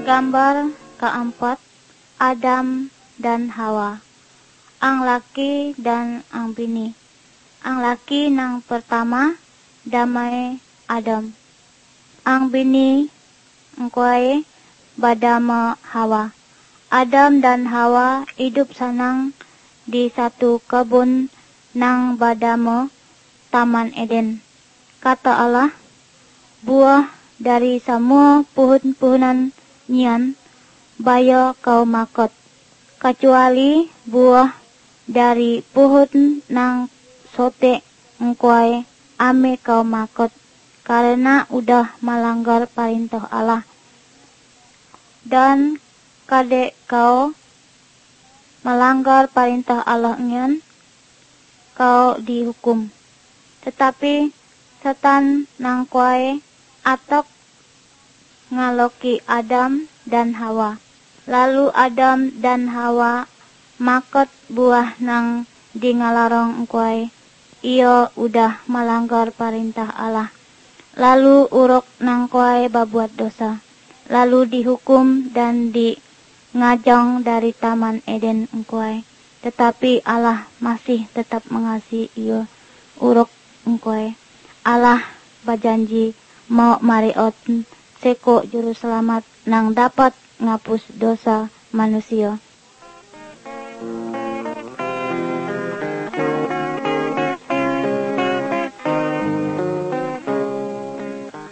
Gambar keempat, Adam dan Hawa. Ang laki dan ang bini. Ang laki nang pertama, damai Adam. Ang bini, engkuai badama Hawa. Adam dan Hawa hidup senang di satu kebun nang badama Taman Eden. Kata Allah, buah dari semua pohon-pohonan nyian, bayo kau makot, kecuali buah dari pohon nang sote engkuai ame kau makot, karena udah melanggar perintah Allah. Dan kade kau melanggar perintah Allah ngian, kau dihukum. Tetapi setan nang kuai atok ngaloki Adam dan Hawa. Lalu Adam dan Hawa makot buah nang di ngalarong engkuai. Iyo udah melanggar perintah Allah. Lalu urok nang kuai babuat dosa. Lalu dihukum dan di ngajong dari Taman Eden engkuai. Tetapi Allah masih tetap mengasihi iyo urok engkuai. Allah berjanji mau mariot seko juru selamat nang dapat ngapus dosa manusia.